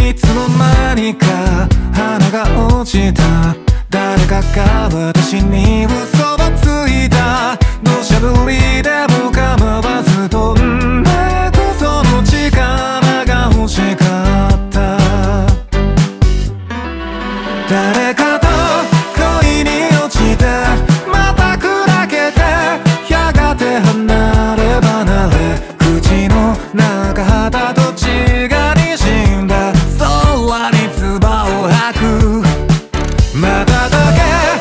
いつの間にか花が落ちた。誰かが私に嘘をついた。土砂降りでも構わず飛んでく、その力が欲しかった。誰かと恋に